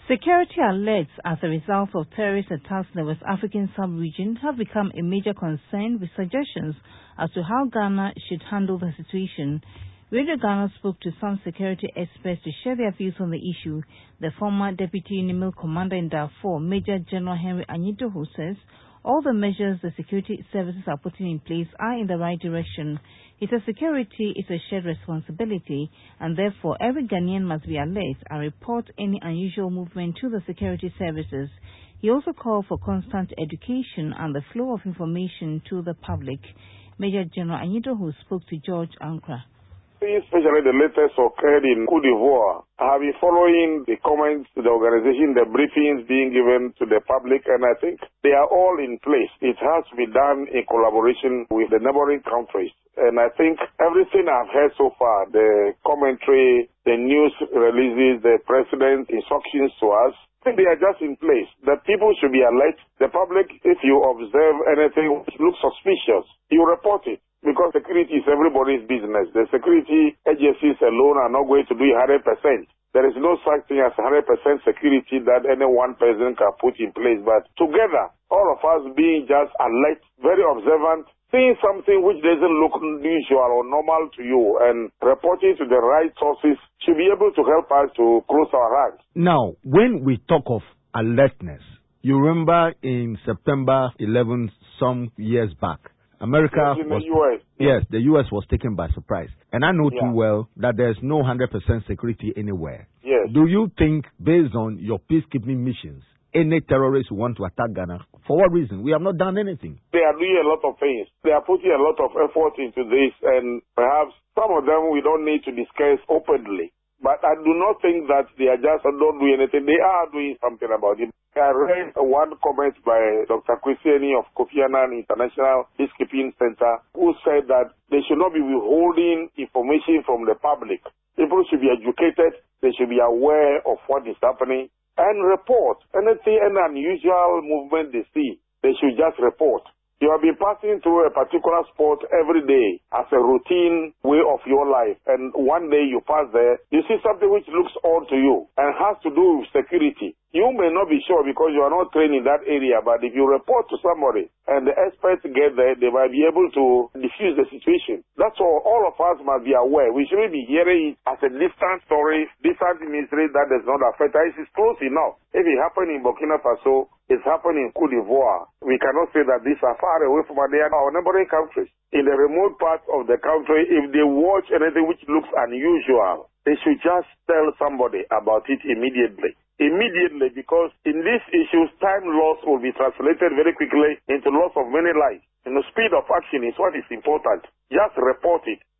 Security alerts as a result of terrorist attacks in the West African sub-region have become a major concern, with suggestions as to how Ghana should handle the situation. Radio Ghana spoke to some security experts to share their views on the issue. The former Deputy Unimil Commander in Darfur, Major General Henry Anydoho, says all the measures the security services are putting in place are in the right direction. He says security is a shared responsibility, and therefore every Ghanaian must be alert and report any unusual movement to the security services. He also called for constant education and the flow of information to the public. Major General Anydoho spoke to George Ankra. Especially the latest occurred in Côte d'Ivoire. I have been following the comments to the organization, the briefings being given to the public, and I think they are all in place. It has to be done in collaboration with the neighboring countries. And I think everything I've heard so far, the commentary, the news releases, the president's instructions to us, I think they are just in place. The people should be alert. The public, if you observe anything which looks suspicious, you report it. Because security is everybody's business. The security agencies alone are not going to do it 100%. There is no such thing as 100% security that any one person can put in place. But together, all of us being just alert, very observant, seeing something which doesn't look usual or normal to you and reporting to the right sources should be able to help us to close our eyes. Now, when we talk of alertness, you remember in September 11, some years back, America in was, the US. Yes, the U.S. was taken by surprise. And I know too well that there's no 100% security anywhere. Yes. Do you think, based on your peacekeeping missions, any terrorists want to attack Ghana? For what reason? We have not done anything. They are doing a lot of things. They are putting a lot of effort into this, and perhaps some of them we don't need to discuss openly. But I do not think that they are just don't do anything. They are doing something about it. I read one comment by Dr. Kwesieni of Kofi Annan International Peacekeeping Center, who said that they should not be withholding information from the public. People should be educated. They should be aware of what is happening and report anything, any unusual movement they see. They should just report. You have been passing through a particular spot every day as a routine way of your life, and one day you pass there, you see something which looks odd to you and has to do with security. You may not be sure because you are not trained in that area, but if you report to somebody and the experts get there, they might be able to diffuse the situation. That's all of us must be aware. We shouldn't be hearing it as a distant story, distant mystery that does not affect us. It is close enough. If it happened in Burkina Faso, it's happening in Côte d'Ivoire. We cannot say that these are far away from our neighboring countries. In the remote parts of the country, if they watch anything which looks unusual, they should just tell somebody about it immediately. Immediately, because in these issues, time loss will be translated very quickly into loss of many lives. And the speed of action is what is important. Just report it.